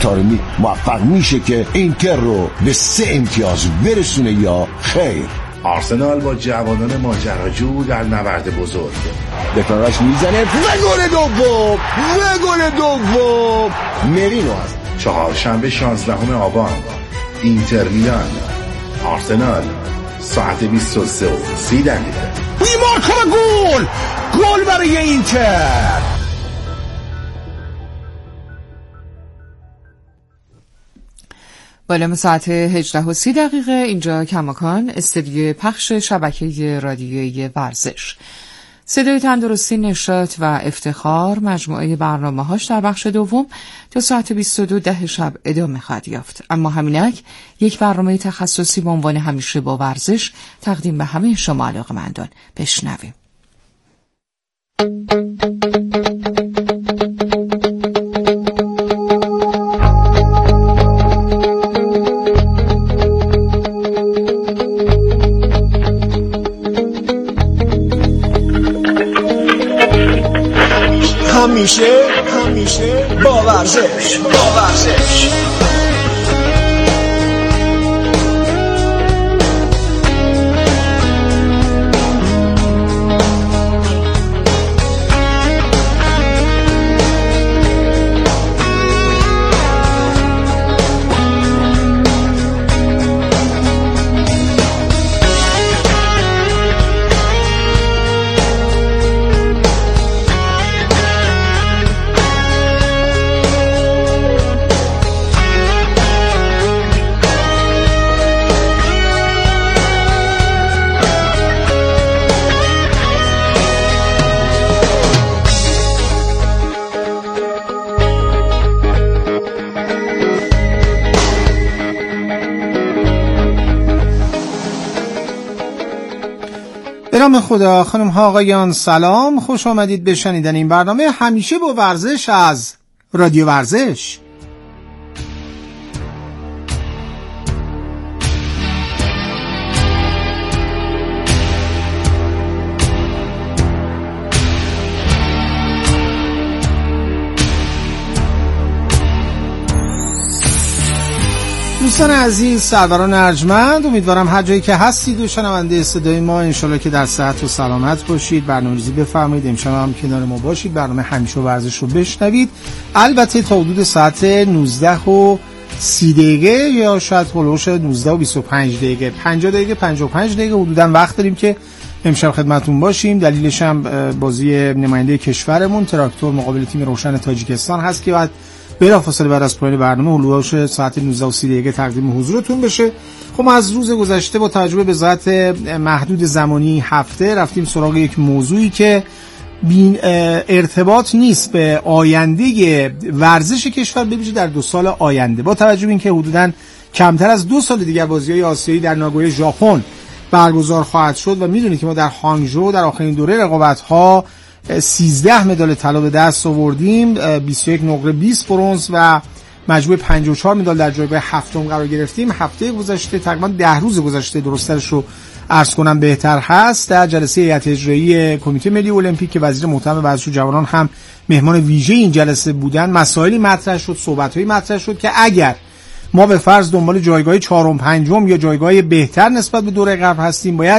تارمی موفق میشه که اینتر رو به 3 امتیاز برسونه یا خیر؟ آرسنال با جوانان ماجراجو در نبرد بزرگ. دکلان رایس میزنه و گل دوم مرینو است. چهارشنبه 16 آبان اینتر میلان آرسنال ساعت 23:30. مارکو گل برای اینتر. بالام ساعت 18:30 اینجا کماکان استدیو پخش شبکه رادیویی ورزش. صدای تندرستی، نشاط و افتخار مجموعه برنامه‌هاش در بخش دوم تا ساعت 22 شب ادامه خواهد یافت. اما همینک یک برنامه تخصصی به عنوان همیشه با ورزش تقدیم به همه شما علاقه‌مندان. بشنویم. همیشه با ورزش. به نام خدا. خانم ها آقایان سلام، خوش آمدید به شنیدن این برنامه همیشه با ورزش از رادیو ورزش. دوستان عزیز، سروران ارجمند، امیدوارم هر جایی که هستید و شنونده صدای ما انشالله که در صحت و سلامت باشید. برنامه‌ریزی بفرمایید، امشب هم کنار ما باشید، برنامه همیشه ورزش رو بشنوید. البته تا حدود ساعت 19:30 یا شاید هولوش 19:25 50 دقیقه 55 دقیقه حدوداً وقت داریم که امشب خدمتتون باشیم. دلیلش هم بازی نماینده کشورمون تراکتور مقابل تیم روشن تاجیکستان هست که بعد بلافاصله بعد از پایان برنامه هولوش ساعت 19:30 تقدیم حضورتون بشه. خب ما از روز گذشته با توجه به ذات محدود زمانی هفته رفتیم سراغ یک موضوعی که بین ارتباط نیست به آینده ورزش کشور، به ویژه در 2 سال آینده، با توجه به اینکه حدوداً کمتر از 2 سال دیگر بازی‌های آسیایی در ناگویا ژاپن برگزار خواهد شد و میدونید که ما در هانگژو در آخرین دوره رقابت‌ها 13 مدال طلا به دست آوردیم، 21 نقره، 20 برنز و مجموع 54 مدال در جایگاه هفتم قرار گرفتیم. هفته گذشته تقریبا 10 روز گذشته درست‌ترش رو عرض کنم بهتر هست، در جلسه هیئت اجرایی کمیته ملی المپیک که وزیر محترم ورزش و جوانان هم مهمان ویژه این جلسه بودن، مسائلی مطرح شد، صحبت‌هایی مطرح شد که اگر ما به فرض دنبال جایگاه 4م 5م یا جایگاه بهتر نسبت به دوره قبل هستیم، باید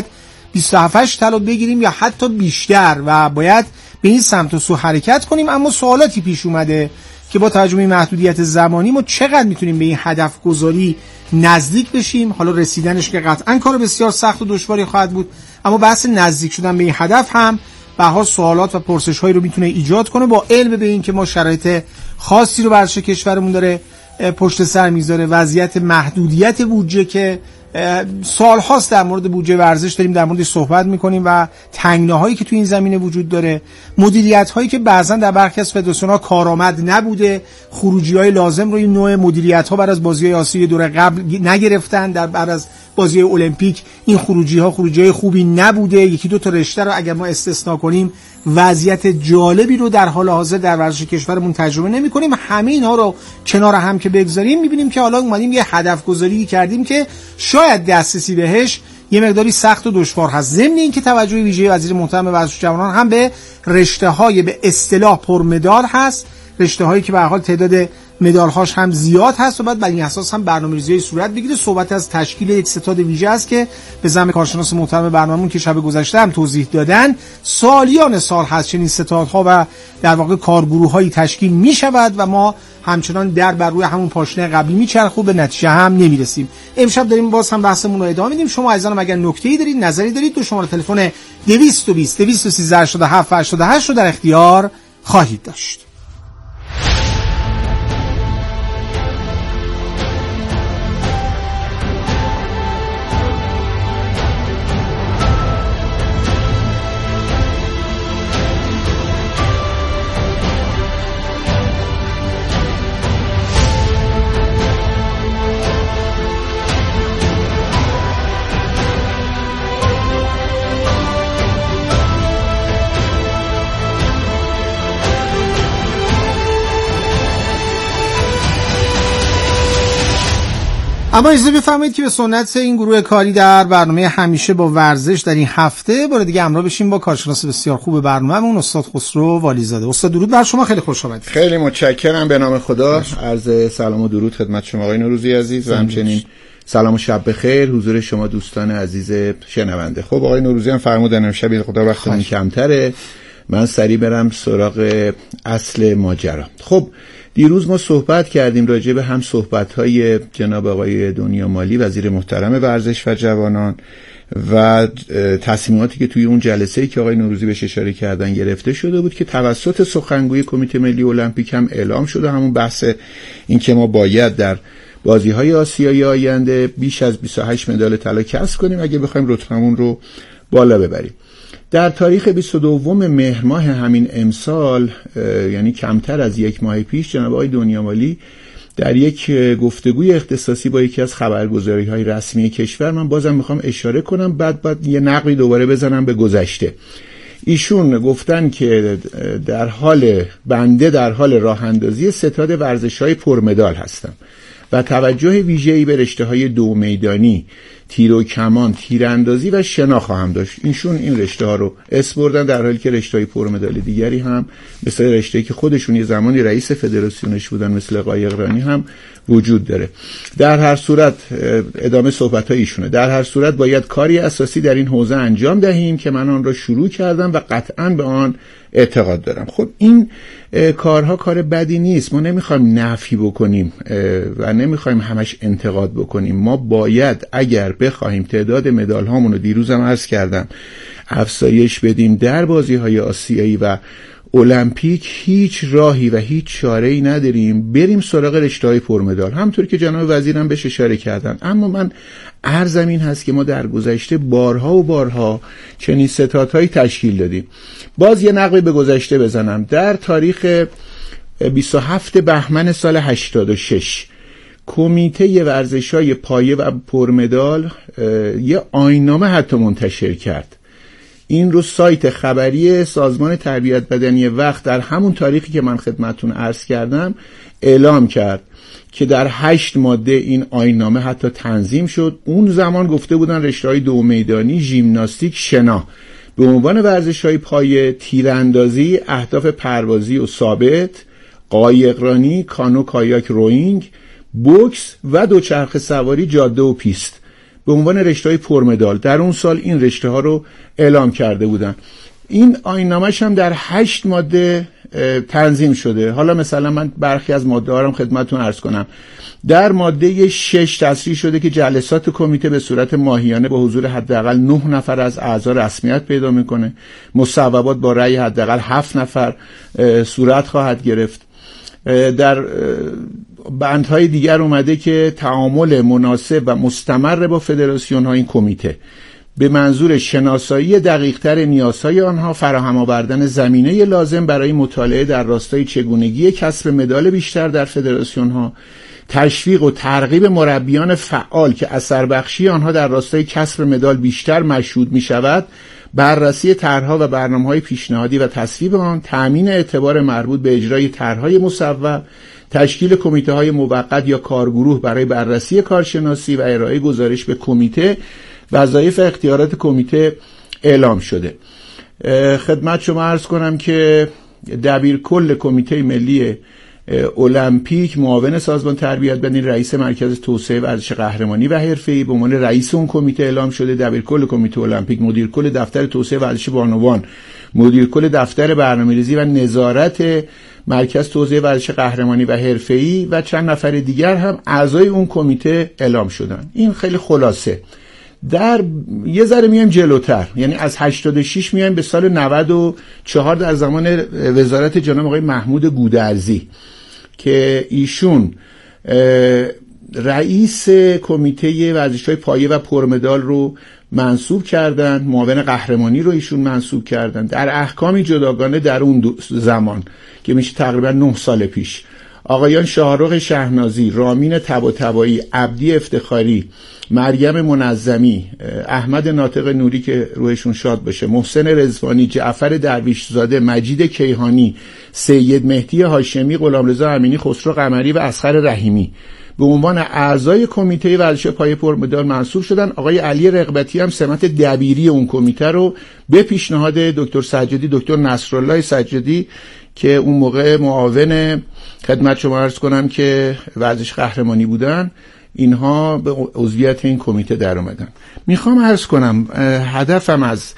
27 طلا بگیریم یا حتی بیشتر و باید به این سمت و سو حرکت کنیم. اما سوالاتی پیش اومده که با توجه به این محدودیت زمانی ما چقدر میتونیم به این هدف گذاری نزدیک بشیم. حالا رسیدنش که قطعا کار بسیار سخت و دشواری خواهد بود، اما بحث نزدیک شدن به این هدف هم به هر حال سوالات و پرسش هایی رو میتونه ایجاد کنه، با علم به این که ما شرایط خاصی رو ورزش کشورمون داره پشت سر میذاره، وضعیت محدودیت بودجه که سال هاست در مورد بودجه ورزش داریم در موردش صحبت میکنیم و تنگناهایی که تو این زمینه وجود داره، مدیریت هایی که بعضا در برخی از فدراسیون ها کارآمد نبوده، خروجی های لازم رو این نوع مدیریت ها بعد از بازی های آسیایی دوره قبل نگرفتن، در بعد از بازی المپیک این خروجی های خوبی نبوده. یکی دو تا رشته رو اگر ما استثنا کنیم وضعیت جالبی رو در حال حاضر در ورزش کشورمون تجربه نمی‌کنیم. همه اینها رو کنار هم که بگذاریم می‌بینیم که حالا اومدیم یه هدف گذاری کردیم که شاید دسترسی بهش یه مقداری سخت و دشوار هست. ضمن این که توجه ویژه وزیر محترم ورزش و جوانان هم به رشته‌های به اصطلاح پرمدال هست رشته‌هایی که به هر حال تعداد مدال‌هاش هم زیاد هست و بعد بر این اساس هم برنامه‌ریزی صورت بگیره. صحبت از تشکیل یک ستاد ویژه است که به زعم کارشناس محترم برنامه‌مون که شب گذشته هم توضیح دادن سالیان سال هست چنین ستادها و در واقع کارگروه‌هایی تشکیل می‌شود و ما همچنان بر روی همون پاشنه قبلی میچرخه و به نتیجه هم نمیرسیم. امشب داریم باز هم بحثمون رو ادامه میدیم. شما عزیزانم اگر نکته‌ای دارید، نظری دارید، تو شماره تلفن 220 213 87 88 رو در اختیار خواهید داشت. اما اجازه بفرمایید که به سنت این گروه کاری در برنامه همیشه با ورزش در این هفته بار دیگه همراه بشیم با کارشناس بسیار خوب برنامه‌مون استاد خسرو والیزاده. استاد درود بر شما، خیلی خوش آمدید. خیلی متشکرم. به نام خدا عرض سلام و درود خدمت شما آقای نوروزی عزیز و همچنین سلام و شب بخیر حضور شما دوستان عزیز شنونده. خب آقای نوروزی هم فرمودن امشب خدا وقتمون کمتره، من سریع برم سراغ اصل ماجرا. خب دیروز ما صحبت کردیم راجع به هم صحبت‌های جناب آقای دنیا مالی وزیر محترم ورزش و جوانان و تصمیماتی که توی اون جلسه‌ای که آقای نوروزی بهش اشاره کردن گرفته شده بود که توسط سخنگوی کمیته ملی المپیک هم اعلام شده. همون بحث این که ما باید در بازی‌های آسیایی آینده بیش از 28 مدال طلا کسب کنیم اگه بخوایم رتبمون رو بالا ببریم. در تاریخ 22 مهر ماه همین امسال، یعنی کمتر از یک ماه پیش، جناب آقای دنیا مالی در یک گفتگوی اختصاصی با یکی از خبرگزاری‌های رسمی کشور، من بازم میخوام اشاره کنم بعد یه نقلی دوباره بزنم به گذشته. ایشون گفتن که بنده در حال راه اندازی ستاد ورزش‌های پرمدال هستم و توجه ویژه‌ای به رشته‌های دو میدانی، تیر و کمان، تیراندازی و شنا خواهم داشت. اینشون این رشته‌ها رو اسپردن، در حالی که رشته‌های پرمدال دیگری هم مثل رشته‌ای که خودشون یه زمانی رئیس فدراسیونش بودن مثل قایقرانی هم وجود داره. در هر صورت ادامه صحبت‌های ایشونه، در هر صورت باید کاری اساسی در این حوزه انجام دهیم که من آن را شروع کردم و قطعاً به آن اعتقاد دارم. خب این کارها کار بدی نیست، ما نمیخوایم نفی بکنیم و نمیخوایم همش انتقاد بکنیم. ما باید اگر بخوایم تعداد مدال هامون رو دیروزم عرض کردم افزایش بدیم در بازی‌های آسیایی و المپیک، هیچ راهی و هیچ چاره‌ای نداریم بریم سراغ رشته‌های پرمدال، همونطور که جناب وزیرم بهش اشاره کردن. اما من عرضم این هست که ما در گذشته بارها و بارها چنین ستادهایی تشکیل دادیم. باز یه نقلی به گذشته بزنم. در تاریخ 27 بهمن سال 86 کمیته ورزش‌های پایه و پرمدال یه آیین‌نامه حتی منتشر کرد. این رو سایت خبری سازمان تربیت بدنی وقت در همون تاریخی که من خدمتتون عرض کردم اعلام کرد که در 8 ماده این آیین‌نامه حتی تنظیم شد. اون زمان گفته بودن رشته‌های دو میدانی، ژیمناستیک، شنا به عنوان ورزش‌های پایه، تیراندازی، اهداف پروازی و ثابت، قایقرانی، کانو کایاک روینگ، بوکس و دوچرخه سواری جاده و پیست به عنوان رشته‌های پرمدال. در اون سال این رشته‌ها رو اعلام کرده بودن. این آیین‌نامه‌اش هم در 8 ماده تنظیم شده. حالا مثلا من برخی از ماده‌ها رو خدمتتون عرض کنم. در ماده 6 تصریح شده که جلسات کمیته به صورت ماهیانه با حضور حداقل 9 نفر از اعضا رسمیت پیدا می‌کنه. مصوبات با رأی حداقل 7 نفر صورت خواهد گرفت. در بندهای دیگر اومده که تعامل مناسب و مستمر با فدراسیون‌ها این کمیته به منظور شناسایی دقیق‌تر نیازهای آنها، فراهم آوردن زمینه لازم برای مطالعه در راستای چگونگی کسب مدال بیشتر در فدراسیون‌ها، تشویق و ترغیب مربیان فعال که اثر بخشی آنها در راستای کسب مدال بیشتر مشهود می‌شود، بررسی طرح‌ها و برنامه‌های پیشنهادی و تصویب آن، تأمین اعتبار مربوط به اجرای طرح‌های مصوب، تشکیل کمیته‌های موقت یا کارگروه برای بررسی کارشناسی و ارائه گزارش به کمیته. وظایف اختیارات کمیته اعلام شده. خدمت شما عرض کنم که دبیرکل کمیته ملی المپیک، معاون سازمان تربیت بدنی، رئیس مرکز توسعه ورزش قهرمانی و حرفه‌ای به عنوان رئیس اون کمیته اعلام شده. دبیرکل کمیته المپیک، مدیرکل دفتر توسعه ورزش بانوان، مدیرکل دفتر برنامه‌ریزی و نظارت مرکز توسعه ورزش قهرمانی و حرفه‌ای و چند نفر دیگر هم اعضای اون کمیته اعلام شدن. این خیلی خلاصه. در یه ذره میایم جلوتر، یعنی از 86 میایم به سال 94 در زمان وزارت جناب آقای محمود گودرزی که ایشون رئیس کمیته ورزش‌های پایه و پرمدال رو منصوب کردن، معاون قهرمانی رو ایشون منصوب کردن. در احکامی جداگانه در اون زمان که میشه تقریبا 9 سال پیش، آقایان شاهرخ شهنازی، رامین طباطبایی، عبدی افتخاری، مریم منظمی، احمد ناطق نوری که روحشون شاد باشه، محسن رضوانی، جعفر درویش زاده، مجید کیهانی، سید مهدی هاشمی، غلامرضا امینی، خسرو قمری و اصغر رحیمی به عنوان اعضای کمیته ورزش پایه پرمدال منصوب شدن. آقای علی رغبتی هم سمت دبیری اون کمیته رو به پیشنهاد دکتر سجادی، دکتر نصرالله سجادی که اون موقع معاون خدمت شما عرض کنم که ورزش قهرمانی بودن، اینها به عضویت این کمیته در اومدن. میخوام عرض کنم هدفم از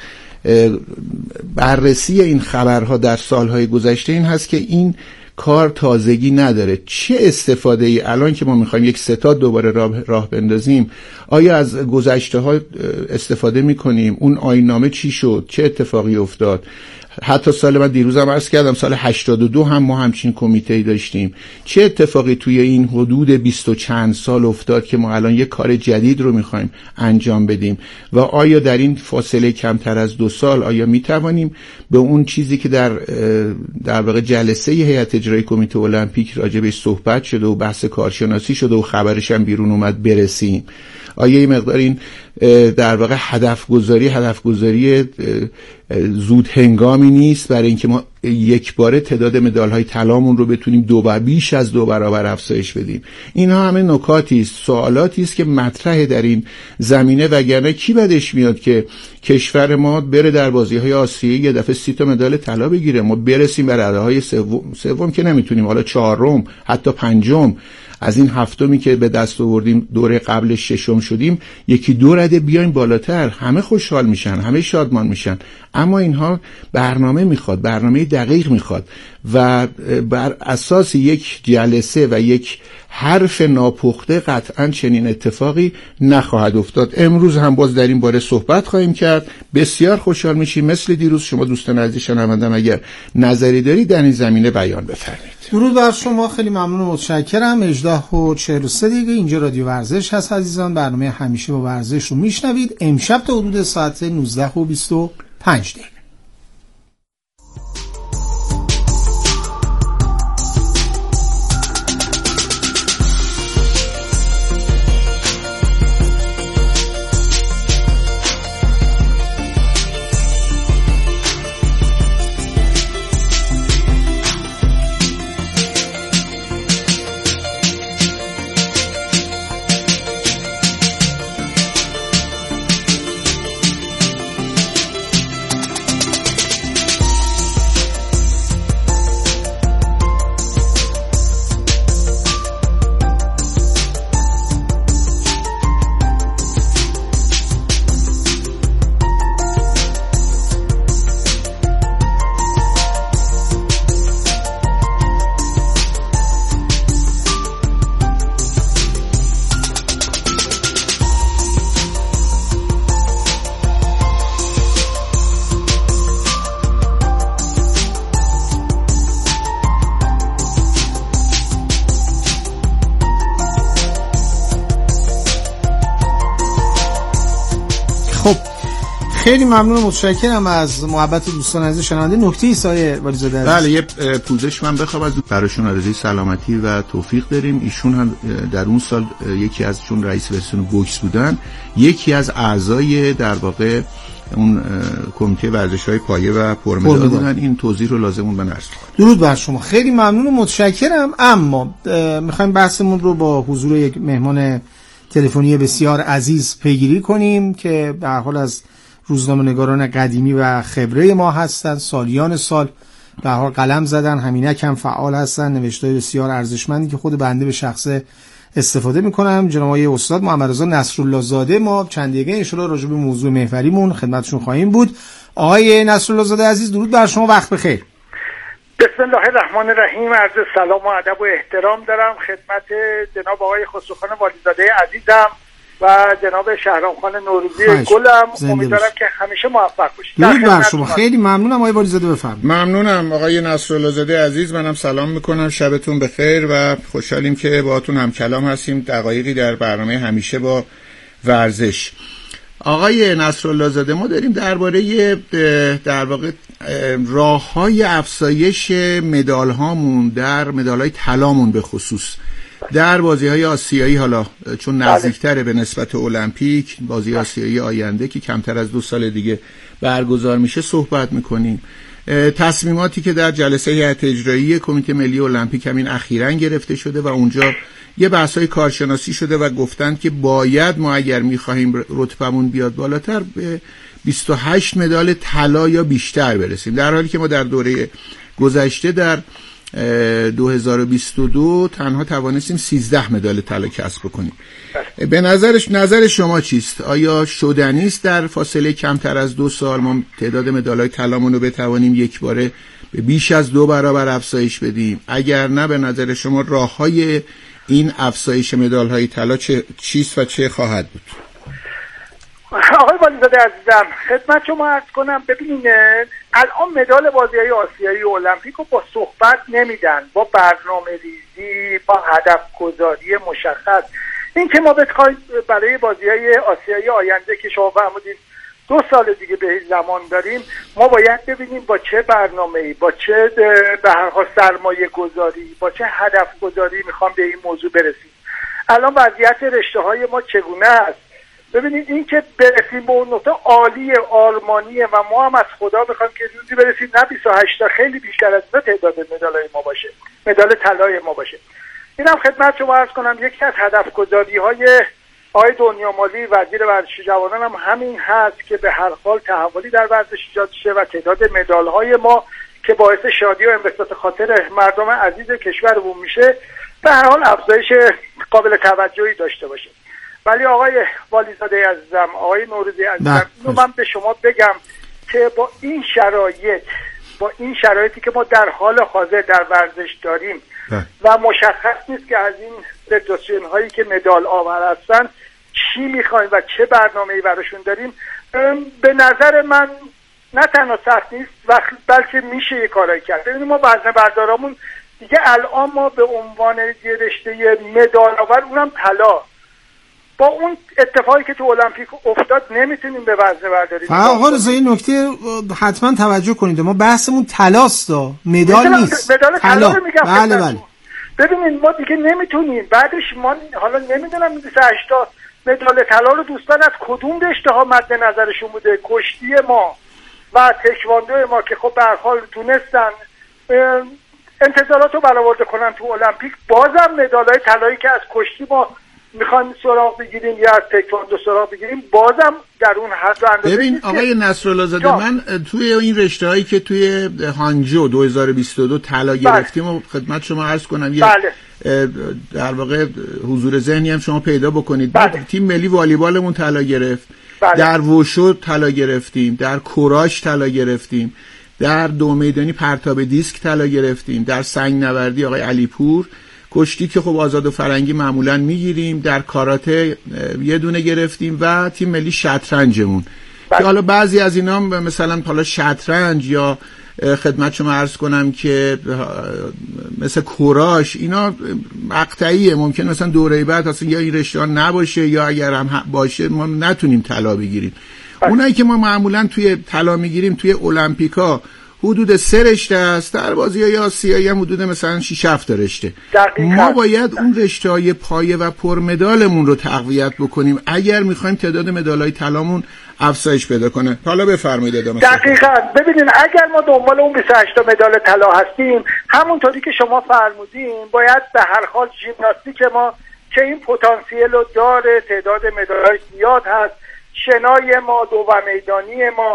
بررسی این خبرها در سالهای گذشته این هست که این کار تازگی نداره. چه استفاده ای الان که ما میخوایم یک ستاد دوباره راه بندازیم، آیا از گذشته ها استفاده میکنیم؟ اون آیین‌نامه چی شد؟ چه اتفاقی افتاد؟ حتی سال من دیروزم عرض کردم سال 82 هم ما همچین کمیته‌ای داشتیم. چه اتفاقی توی این حدود 20 و چند سال افتاد که ما الان یک کار جدید رو میخوایم انجام بدیم و آیا در این فاصله کمتر از 2 سال آیا میتوانیم به اون چیزی که در واقع جلسه هیئت اجرایی کمیته المپیک راجبش صحبت شده و بحث کارشناسی شده و خبرش هم بیرون اومد برسیم؟ آیا این مقدار این در واقع هدف گذاری زود هنگامی نیست برای اینکه ما یک باره تعداد مدال های طلامون رو بتونیم بیش از 2 برابر افزایش بدیم؟ اینها همه نکاتی است، سوالاتی است که مطرح در این زمینه، وگرنه کی بدش میاد که کشور ما بره در بازی‌های آسیایی یه دفعه 30 تا مدال طلا بگیره، ما برسیم به رده‌های سوم که نمیتونیم، حالا 4م حتی 5م، از این 7می که به دست آوردیم دوره قبل 6م شدیم، 1-2 رده بیایم بالاتر، همه خوشحال میشن، همه شادمان میشن. اما اینها برنامه میخواد، برنامه دقیق میخواد و بر اساس یک جلسه و یک حرف ناپخته قطعا چنین اتفاقی نخواهد افتاد. امروز هم باز در این باره صحبت خواهیم کرد. بسیار خوشحال میشیم مثل دیروز شما دوستان عزیز شنوندم اگر نظری دارید در این زمینه بیان بفرمایید. درود بر شما، خیلی ممنون و متشکرم. 18:43 دقیقه اینجا رادیو ورزش هست عزیزان. برنامه همیشه با ورزش رو میشنوید. امشب تا حدود ساعت 19:25 دقیقه. خیلی ممنون و متشکرم از محبت دوستان عزیز شنونده. نکته سایه ولیزاده عزیز. بله، یه پوزش من بخوام از براشون آرزوی سلامتی و توفیق داریم. ایشون هم در اون سال یکی ازشون رئیس فدراسیون بوکس بودن، یکی از اعضای در واقع اون کمیته ورزش‌های پایه و پرمدال بودن. این توضیح رو لازمون به نرس کنم. درود بر شما، خیلی ممنون و متشکرم. اما میخوایم بحثمون رو با حضور یک مهمان تلفنی بسیار عزیز پیگیری کنیم که به هر حال از روزنامه‌نگاران قدیمی و خبره ما هستند، سالیان سال به هر حال قلم زدن، همینک هم فعال هستن، نوشته‌های بسیار ارزشمندی که خود بنده به شخصه استفاده میکنم. جناب آقای استاد محمد رضا نصرالله زاده، ما چند دقیقه ان شاءالله راجع به موضوع محوریمون خدمتشون خواهیم بود. آقای نصرالله زاده عزیز، درود بر شما، وقت بخیر. بسم الله الرحمن الرحیم. عرض سلام و ادب و احترام دارم خدمت جناب آقای خسروخان والیزاده عزیزم و جناب شهرامخان نوروزی گلم. امیدوارم که همیشه موفق باشید. درود بر شما. خیلی ممنونم آقای والیزاده، بفرمایید. ممنونم آقای نصرالله زاده عزیز، منم سلام میکنم، شبتون بخیر و خوشحالیم که باهاتون هم کلام هستیم دقایقی در برنامه همیشه با ورزش. آقای نصرالله زاده، ما داریم درباره در واقع راه‌های افزایش مدال هامون، در مدال‌های طلامون به خصوص در بازی‌های آسیایی، حالا چون نزدیک‌تره به نسبت المپیک، بازی آسیایی آینده که کمتر از 2 سال دیگه برگزار میشه صحبت می‌کنیم. تصمیماتی که در جلسه هیئت اجرایی کمیته ملی المپیک همین اخیراً گرفته شده و اونجا یه بحث‌های کارشناسی شده و گفتند که باید ما اگر می‌خواهیم رتبمون بیاد بالاتر به 28 مدال طلا یا بیشتر برسیم، در حالی که ما در دوره گذشته در 2022 تنها توانستیم 13 مدال طلا کسب بکنیم. به نظر شما چیست؟ آیا شدنی است در فاصله کمتر از 2 سال ما تعداد مدال‌های طلامون رو بتوانیم یک باره به بیش از 2 برابر افزایش بدیم؟ اگر نه، به نظر شما راه‌های این افزایش مدال‌های طلا چیست و چه خواهد بود؟ آقای والیزاده عزیزم، خدمت شما عرض کنم، ببینید الان مدال بازی‌های آسیایی المپیک رو با صحبت نمیدن، با برنامه‌ریزی، با هدف گذاری مشخص. این که ما بخوایم برای بازی‌های آسیایی آینده که شما فرمودید 2 سال دیگه به زمان داریم، ما باید ببینیم با چه برنامه‌ای، با چه به هر حال سرمایه گذاری، با چه هدف گذاری میخوام به این موضوع برسیم. الان وضعیت رشته‌های ما چگونه است؟ ببینید این که برسیم به اون نقطه عالی آرمانیه و ما هم از خدا بخوایم که روزی برسیم نه 28 تا، خیلی بیشتر از تعداد مدال‌های ما باشه، مدال طلای ما باشه. اینم خدمت شما عرض کنم یکی از هدف گذاری‌های آقای دنیامالی وزیر ورزش جوانان هم همین هست که به هر حال تحولی در ورزش ایجاد شه و تعداد مدال‌های ما که باعث شادی و انبساط خاطر مردم عزیز کشورمون میشه به هر حال افزایش قابل توجهی داشته باشه. ولی آقای والیزاده عزیزم، آقای نوروزی عزیزم، اینو من به شما بگم که با این شرایطی که ما در حال حاضر در ورزش داریم و مشخص نیست که از این فدراسیون هایی که مدال آور هستن چی میخوایم و چه برنامه‌ای براشون داریم، به نظر من نه تنها سخت نیست بلکه میشه یه کارایی کرد. ببینید ما وزنه بردارامون دیگه الان ما به عنوان یه رشته مدال آور، اونم طلا، با اون اتفاقی که تو المپیک افتاد نمیتونیم به وزنه برداری. آقا رضا این نکته حتما توجه کنید، ما بحثمون طلاست، مدال نیست. مدال طلا رو میگم. بله. ببینید ما دیگه نمیتونیم بعدش، ما حالا نمیدونم 28 تا مدال طلا رو دوستان از کدوم رشته ها مد نظرشون بوده؟ کشتی ما و تکواندو ما که خب به هر حال تونستن انتظارات رو برآورده کنن تو المپیک، بازم مدال‌های طلایی که از کشتی ما میخوایم سراغ بگیریم یا از تکواندو سراغ بگیریم، بازم در اون حد اندازه. ببین آقای نصرالله زاده، من توی این رشته‌هایی که توی هانجو 2022 طلا گرفتیم و خدمت شما عرض کنم یه در واقع حضور ذهنی هم شما پیدا بکنید. تیم ملی والیبالمون طلا گرفت، در وشو طلا گرفتیم، در کوراش طلا گرفتیم، در دو میدانی پرتاب دیسک طلا گرفتیم، در سنگ نوردی آقای علیپور، کشتی که خب آزاد و فرنگی معمولا میگیریم، در کاراته یه دونه گرفتیم و تیم ملی شطرنجمون که حالا بعضی از اینا مثلا حالا شطرنج یا خدمت شما عرض کنم که مثل کوراش اینا مقطعیه، ممکن مثلا دوره بعد اصلا یا این رشته نباشه یا اگر هم باشه ما نتونیم طلا بگیریم. اونایی که ما معمولا توی طلا میگیریم توی المپیکا حدود 3 رشته است، در بازی‌های آسیایی هم حدود مثلا 6-7 تا رشته. ما باید اون رشته‌های پایه و پرمدالمون رو تقویت بکنیم اگر می‌خوایم تعداد مدال‌های طلامون افزایش پیدا کنه. حالا بفرمایید ادامه. دقیقاً. ببینین اگر ما دنبال اون 28 تا مدال طلا هستیم، همونطوری که شما فرمودین باید به هر حال ژیمناستیک ما که این پتانسیل رو داره، تعداد مدال‌های زیاد هست، شنای ما، دو میدانی ما،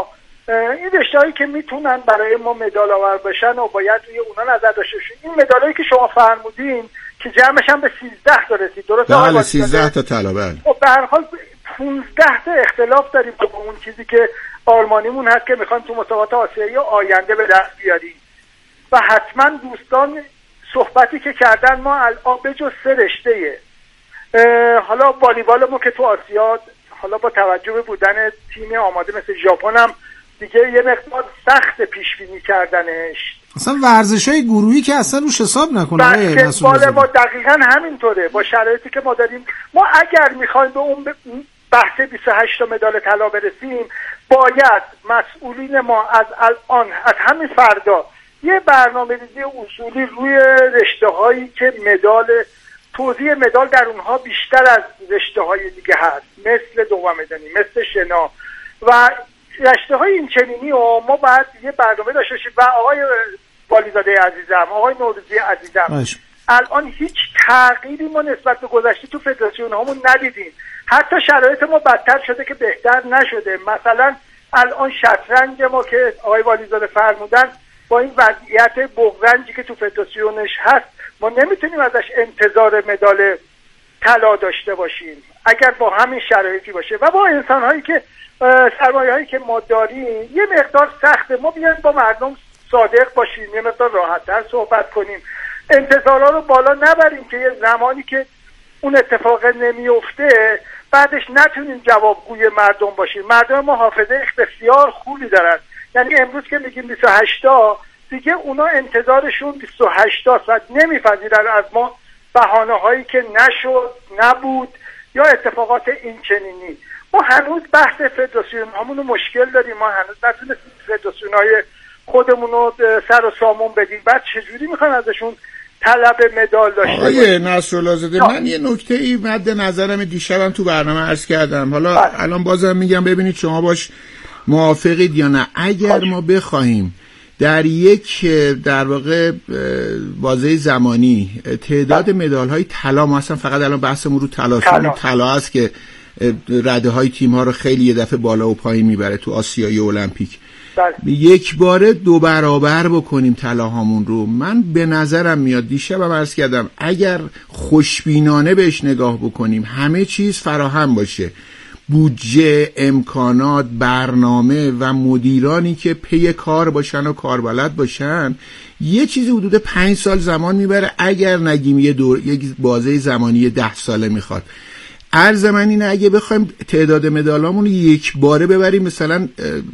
این رشته‌هایی که میتونن برای ما مدال آور بشن و باید روی اونا نظر داشته باشیم. این مدالایی که شما فرمودین که جمعش هم به 13 تا رسید، درسته؟ بله 13 تا طلا. بله. خب به هر حال 15 تا اختلاف داریم با اون چیزی که آلمانیمون هست که میخوان تو مسابقات آسیایی آینده به دست بیاریم. و حتما دوستان صحبتی که کردن، ما الان به جز 3 رشته حالا والیبالمون که تو آسیا حالا با توجه به بودن تیم آماده مثل ژاپن هم دیگه یه مقدار سخت پیش بینی کردنش. اصلا ورزش‌های گروهی که اصلا روش حساب نکنه. بسکتبال ما دقیقاً همینطوره. با شرایطی که ما داریم، ما اگر میخوایم به اون بحث 28 تا مدال طلا برسیم، باید مسئولین ما از الان، از همین فردا، یه برنامه‌ریزی اصولی روی رشته‌هایی که توزیع مدال در اونها بیشتر از رشته‌های دیگه هست، مثل دوامدانی، مثل شنا و رشته‌های این چنینی، و ما باید یه برنامه داشته باشیم. و آقای والیزاده عزیزم، آقای نوروزی عزیزم، الان هیچ تغییری ما نسبت به گذشته تو فدراسیون هامون ندیدیم. حتی شرایط ما بدتر شده که بهتر نشده. مثلا الان شطرنج ما که آقای والیزاده فرمودن، با این وضعیت بغرنجی که تو فدراسیونش هست، ما نمیتونیم ازش انتظار مدال طلا داشته باشیم اگر با همین شرایطی باشه. و با انسان‌هایی که سرمایه‌هایی که ما داریم یه مقدار سخته. ما بیایم با مردم صادق باشیم، یه مقدار راحت‌تر صحبت کنیم، انتظارا رو بالا نبریم که یه زمانی که اون اتفاق نمیفته بعدش نتونیم جوابگوی مردم باشیم. مردم ما حافظه بسیار خوبی دارن، یعنی امروز که میگیم 28 تا، دیگه اونا انتظارشون 28 تا ساعت نمیپذیرن از ما بهانه‌هایی که نشد، نبود یا اتفاقات این چنینی. ما هنوز بحث فدراسیون همونو مشکل داریم. ما هنوز نتونستیم فدراسیون‌های خودمون رو سر و سامون بدیم. بعد چجوری میخوان ازشون طلب مدال داشته باشیم؟ آقای نصرالله‌زاده، من یه نکته‌ای مد نظرم دیشبم تو برنامه عرض کردم، حالا الان بازم میگم ببینید شما باش موافقید یا نه. اگر ما بخواهیم در یک در واقع بازه زمانی تعداد مدال‌های طلا، ما اصلا فقط الان بحثمون رو طلا است که رده‌های تیم‌ها رو خیلی یه دفعه بالا و پایین میبره تو آسیایی المپیک، یک باره 2 برابر بکنیم طلاهامون رو، من به نظرم میاد، دیشبم عرض کردم، اگر خوشبینانه بهش نگاه بکنیم، همه چیز فراهم باشه، بودجه، امکانات، برنامه و مدیرانی که پی کار باشن و کاربلد باشن، یه چیزی حدود 5 سال زمان میبره، اگر نگیم یک بازه زمانی 10 ساله میخواد. عرض من اینه اگه بخوایم تعداد مدالامون یک باره ببریم، مثلا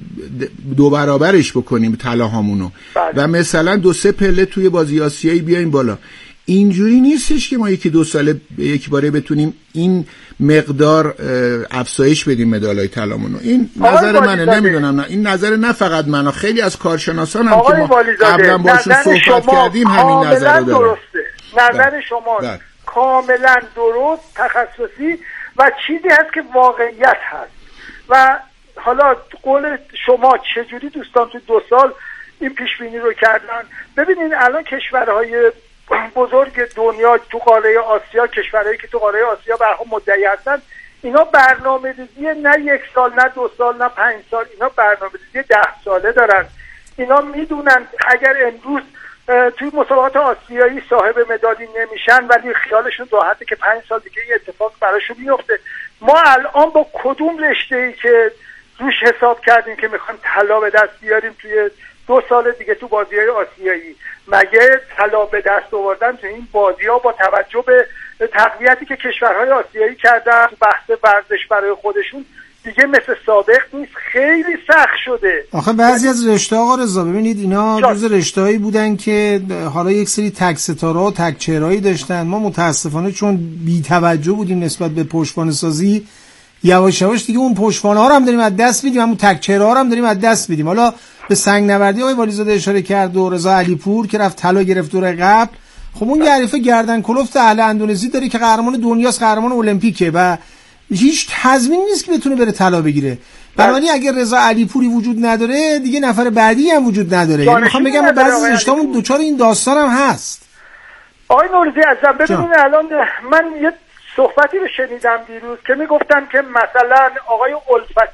2 برابرش بکنیم طلاهامونو و مثلا 2-3 پله توی بازی آسیایی بیایم بالا، اینجوری نیستش که ما 1-2 ساله یک باره بتونیم این مقدار افزایش بدیم مدالای طلامونو. این نظر منه، نمیدونم، نه این نظر نه فقط من، خیلی از کارشناسان هم که ما قبلا باشون صحبت کردیم همین نظر رو دارن. نظر شما کاملا درست، تخصصی و چیزی هست که واقعیت هست. و حالا قول شما چجوری دوستان تو 2 سال این پیش بینی رو کردن؟ ببینید الان کشورهای بزرگ دنیا تو قاره آسیا، کشورهایی که تو قاره آسیا به هم مدعی هستن، اینا برنامه‌ریزی نه 1 سال، نه 2 سال، نه 5 سال، اینا برنامه‌ریزی 10 ساله دارن. اینا میدونن اگر امروز توی مسابقات آسیایی صاحب مدالی نمیشن، ولی خیالشون راحته که 5 سال دیگه این اتفاق براشون میفته. ما الان با کدوم رشته‌ای که روش حساب کردیم که میخوایم طلا به دست بیاریم توی 2 سال دیگه تو بازی‌های آسیایی، مگه طلا به دست آوردن تو این بازی‌ها با توجه به تقویتی که کشورهای آسیایی کردن تو بحث ورزش برای خودشون دیگه مثل سابق نیست، خیلی سخت شده. آخه بعضی از رشته آقا رضا ببینید اینا جز رشته‌هایی بودن که حالا یک سری تک ستاره و تک چهرهایی داشتن. ما متاسفانه چون بی توجه بودیم نسبت به پشتوانه سازی، یواش یواش دیگه اون پشتوانه ها رو هم داریم از دست میدیم، همون تک چهره ها رو هم داریم از دست میدیم. حالا به سنگ نوردی آقای والیزاده اشاره کرد و رضا علیپور که رفت طلا گرفت دور قبل. خب اون حریف گردن کلفت اهل اندونزی داره که قهرمان دنیاست، قهرمان المپیکه و هیچ تضمینی نیست که بتونه بره طلا بگیره. بنابراین اگر رضا علیپوری وجود نداره دیگه نفر بعدی هم وجود نداره. یعنی میخوام بگم بعضی رشته‌مون دوچار این داستان هم هست. آقای نوروزی عزیزم ببینید الان من یه صحبتی رو شنیدم دیروز که میگفتن که مثلا آقای الفتی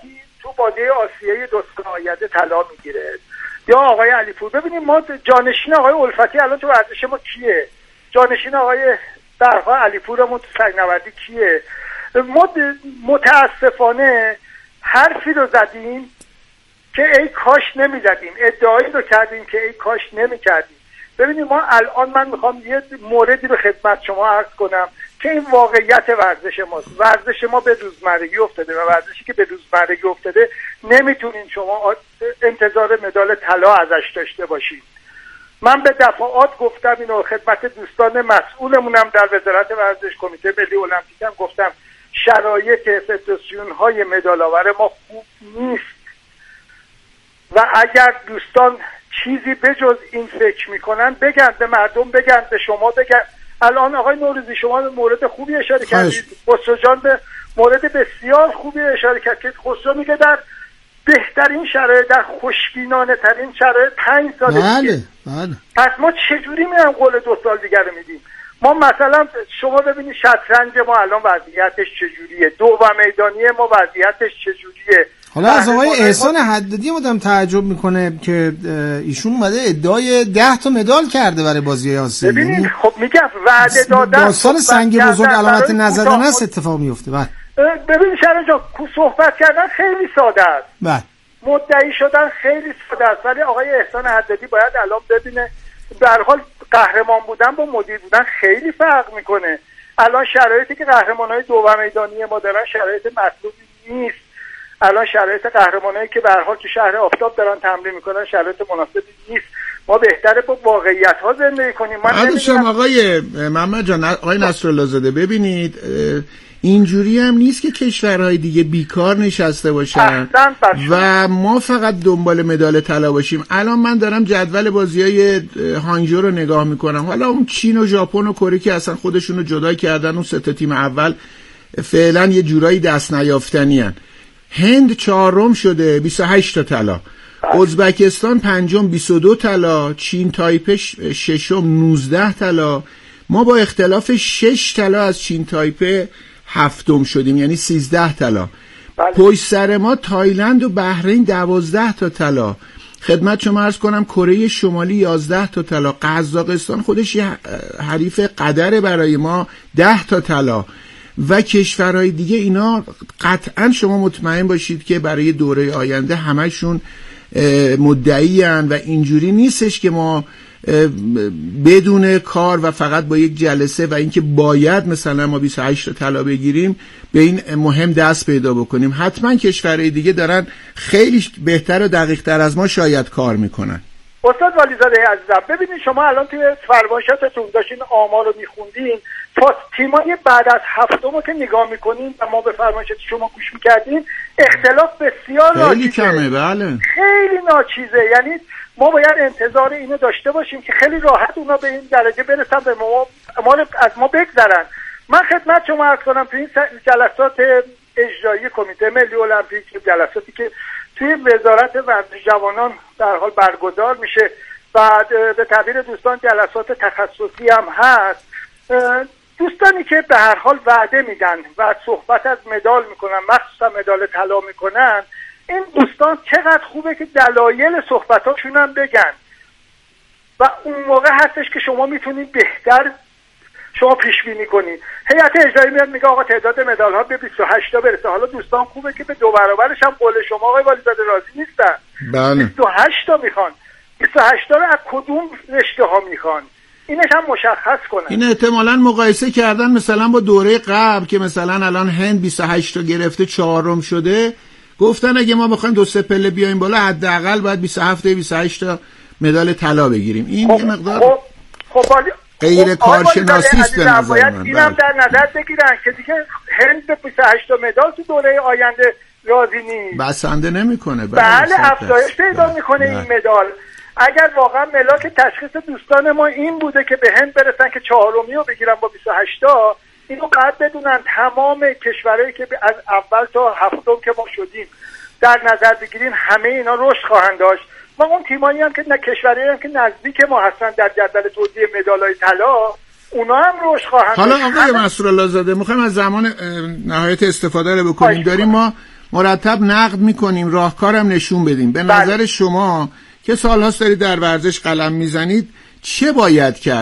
تو بازی آسیایی 2 سال آینده طلا میگیره یا آقای علیپور. ببینیم ما جانشین آقای الفتی الان تو ورزش ما کیه؟ جانشین آقای درها علیپورمون تو سگ‌نوردی کیه؟ ما متاسفانه حرفی رو زدیم که ای کاش نمیزدیم، ادعایی رو کردیم که ای کاش نمیکردیم. ببینید ما الان من میخوام یه موردی رو خدمت شما عرض کنم که این واقعیت ورزش ماست. ورزش ما به روزمرگی افتاده و ورزشی که به روزمرگی افتاده نمیتونین شما انتظار مدال طلا ازش داشته باشید. من به دفعات گفتم اینو خدمت دوستان مسئولمونم در وزارت ورزش، کمیته ملی المپیک هم گفتم شرایط فدراسیون های مدال آور ما خوب نیست و اگر دوستان چیزی بجز این فکر میکنن بگن، به مردم بگن، به شما بگن. الان آقای نوروزی شما به مورد خوبی اشاره کردید، خسرو جان به مورد بسیار خوبی اشاره کرد که خسرو میگه در بهترین شرایط، در خوشبینانه ترین شرایط 5 سال دیگه. بله. پس ما چجوری میرم قول 2 سال دیگر رو میدیم؟ ما مثلا شما ببینید شطرنج ما الان وضعیتش چجوریه، دوم میدانی ما وضعیتش چجوریه. حالا از آقای احسان حدادی مدام تعجب میکنه که ایشون اومده ادعای 10 تا مدال کرده برای بازی آسیایی. ببینید خب میگم وعده دادن داستان سنگ بزرگ علامت نزدن است اتفاق میفته. ببینید شهرام جان صحبت کردن خیلی ساده است. بله. مدعی شدن خیلی ساده است، ولی آقای احسان حدادی باید الان ببینه به هر حال قهرمان بودن با مدیر بودن خیلی فرق میکنه. الان شرایطی که قهرمانای دوم میدانی ما دارن شرایط مطلوبی نیست. الان شرایط قهرمانایی که به هر حال تو شهر آفتاب دارن تمرین میکنن شرایط مناسبی نیست. ما بهتره با واقعیت ها زندگی کنیم. من شما آقای محمد جان، آقای نصرالله زاده، ببینید اینجوری هم نیست که کشورهای دیگه بیکار نشسته باشن و ما فقط دنبال مدال طلا باشیم. الان من دارم جدول بازیای هانجو رو نگاه میکنم. حالا اون چین و ژاپن و کره که اصلا خودشون رو جدا کردن، اون 3 تا تیم اول فعلا یه جورایی دست نیافتنی هن. هند 4م شده 28 تا طلا، ازبکستان 5م 22 طلا، چین تایپه 6م 19 طلا. ما با اختلاف 6 طلا از چین تایپه 7م شدیم، یعنی 13 طلا. پشت سر ما تایلند و بحرین 12 تا طلا. خدمت شما عرض کنم کره شمالی 11 تا طلا. قزاقستان خودش یه حریف قدره برای ما 10 تا طلا. و کشورهای دیگه اینا قطعا شما مطمئن باشید که برای دوره آینده همشون مدعی هن و اینجوری نیستش که ما بدون کار و فقط با یک جلسه و اینکه باید مثلا ما 28 تا طلا بگیریم به این مهم دست پیدا بکنیم. حتما کشورهای دیگه دارن خیلی بهتر و دقیق تر از ما شاید کار میکنن. استاد والیزاده عزیزم ببینید شما الان توی فرمایشاتتون داشتین آمار رو میخوندین، تیمای بعد از 7م که نگاه میکنین و ما به فرمایشات شما گوش میکردین اختلاف بسیار خیلی کمه. بله خیلی ناچیزه. یعنی ما باید انتظار اینو داشته باشیم که خیلی راحت اونا به این درجه برسن به ما از ما بگذرن. من خدمت شما عرض کنم تو این جلسات اجرایی کمیته ملی المپیک، جلساتی که توی وزارت ورزش جوانان در حال برگزار میشه و به تعبیر دوستان جلسات تخصصی هم هست، دوستانی که به هر حال وعده میدن و صحبت از مدال میکنن، مخصوصا مدال طلا میکنن، این دوستان چقدر خوبه که دلایل صحبتاشون هم بگن و اون موقع هستش که شما میتونید بهتر شما پیش بینی کنید. هیئت اجرایی میاد میگه آقا تعداد مدال ها به 28 تا برسه. حالا دوستان خوبه که به 2 برابرش هم قول شما آقای والیزاده راضی نیستن. بله 28 تا میخوان. 28 تا رو از کدوم رشته ها میخوان؟ اینش هم مشخص کنن. این احتمالاً مقایسه کردن مثلا با دوره قبل که مثلا الان هند 28 تا گرفته 4م شده، گفتن اگه ما بخوایم 2-3 پله بیایم بالا حداقل باید 27 تا مدال طلا بگیریم. این یه مقدار غیر کارشناسی است به نظر من. اینم در نظر بگیرن که دیگه هند به 28 تا مدال تو دوره آینده راضی نیست، بسنده نمیکنه. بله افزایش پیدا میکنه این مدال. اگر واقعا ملاک تشخیص دوستان ما این بوده که به هند برسن که 4می رو بگیرن با 28 تا، اینو قاعد بدونن تمام کشورهایی که از اول تا 7م که ما شدیم در نظر بگیرین همه اینا رشد خواهند داشت. ما اون تیمایی هم که کشورهایی هم که نزدیک ما هستن در جدول توزیع مدال‌های طلا، اونا هم رشد خواهند داشت. حالا آقای نصرالله زاده میخوایم از زمان نهایت استفاده رو بکنیم. داریم ما مرتب نقد میکنیم، راهکارم نشون بدیم. به نظر شما که سالهاست دارید در ورزش قلم میزنید چه باید کرد؟